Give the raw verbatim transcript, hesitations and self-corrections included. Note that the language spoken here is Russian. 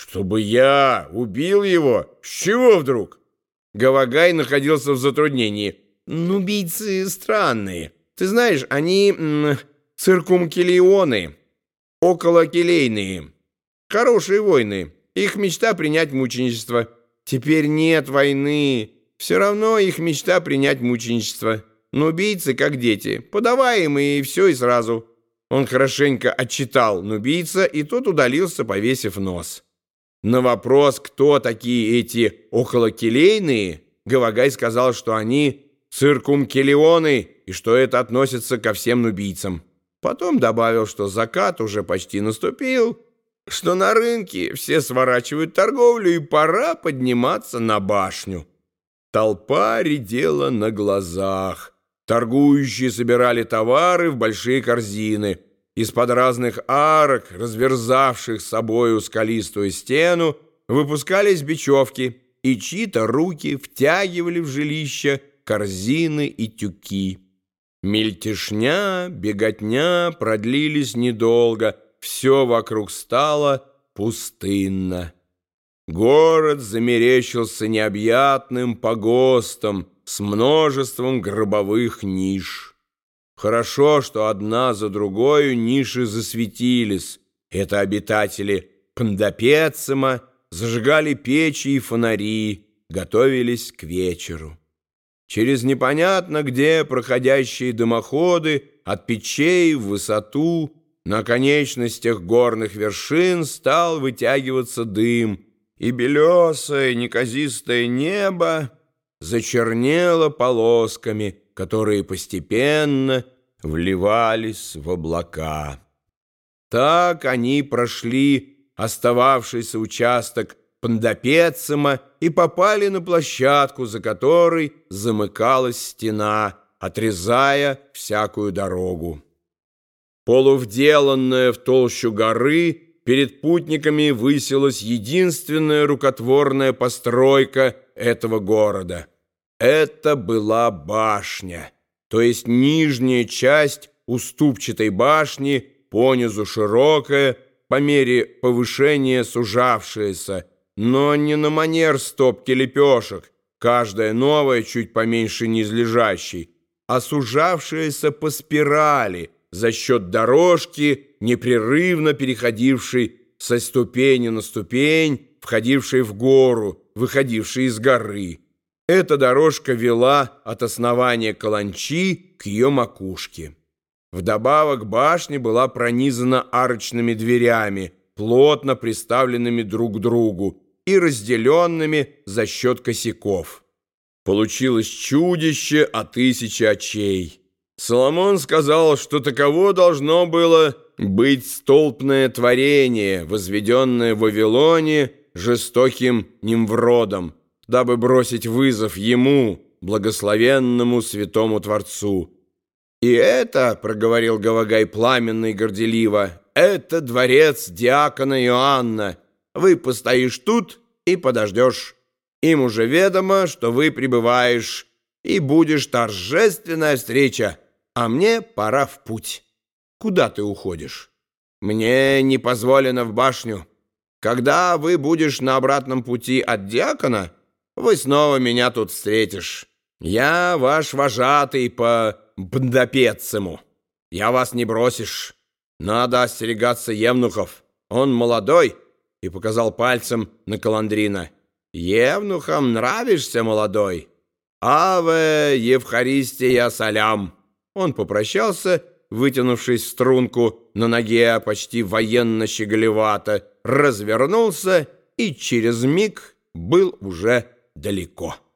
Чтобы я убил его? С чего вдруг? Гавагай находился в затруднении. Нубийцы странные. Ты знаешь, они м, циркумкилионы, околокилейные. Хорошие воины. Их мечта принять мученичество. Теперь нет войны. Все равно их мечта принять мученичество. Нубийцы, как дети. Подавай им, и все, и сразу. Он хорошенько отчитал нубийца, и тот удалился, повесив нос. На вопрос, кто такие эти околокилейные, Гавагай сказал, что они циркумкилионы, и что это относится ко всем нубийцам. Потом добавил, что закат уже почти наступил, что на рынке все сворачивают торговлю, и пора подниматься на башню. Толпа редела на глазах. Торгующие собирали товары в большие корзины. Из-под разных арок, разверзавших собою скалистую стену, выпускались бечевки, и чьи-то руки втягивали в жилище корзины и тюки. Мельтешня, беготня продлились недолго, все вокруг стало пустынно. Город замерещился необъятным погостом с множеством гробовых ниш. Хорошо, что одна за другою ниши засветились. Это обитатели Пандапецема зажигали печи и фонари, готовились к вечеру. Через непонятно где проходящие дымоходы от печей в высоту на конечностях горных вершин стал вытягиваться дым, и белесое неказистое небо зачернело полосками, которые постепенно вливались в облака. Так они прошли остававшийся участок Пандапецема и попали на площадку, за которой замыкалась стена, отрезая всякую дорогу. Полувделанная в толщу горы, перед путниками высилась единственная рукотворная постройка этого города. Это была башня, то есть нижняя часть уступчатой башни, понизу широкая, по мере повышения сужавшаяся, но не на манер стопки лепешек, каждая новая чуть поменьше низлежащей, а сужавшаяся по спирали за счет дорожки, непрерывно переходившей со ступени на ступень, входившей в гору, выходившей из горы. Эта дорожка вела от основания каланчи к ее макушке. Вдобавок башня была пронизана арочными дверями, плотно приставленными друг к другу и разделенными за счет косяков. Получилось чудище о тысяче очей. Соломон сказал, что таково должно было быть столпное творение, возведенное в Вавилоне жестоким Нимвродом, дабы бросить вызов ему, благословенному святому Творцу. «И это, — проговорил Гавагай пламенно и горделиво, — это дворец диакона Иоанна. Вы постоишь тут и подождешь. Им уже ведомо, что вы прибываешь, и будешь торжественная встреча, а мне пора в путь. Куда ты уходишь? Мне не позволено в башню. Когда вы будешь на обратном пути от диакона, вы снова меня тут встретишь. Я ваш вожатый по Пандапецему. Я вас не бросишь. Надо остерегаться евнухов. Он молодой, и показал пальцем на Каландрина. Евнухам нравишься, молодой? Аве Евхаристия салям. Он попрощался, вытянувшись в струнку на ноге почти военно-щеголевато, развернулся и через миг был уже далеко.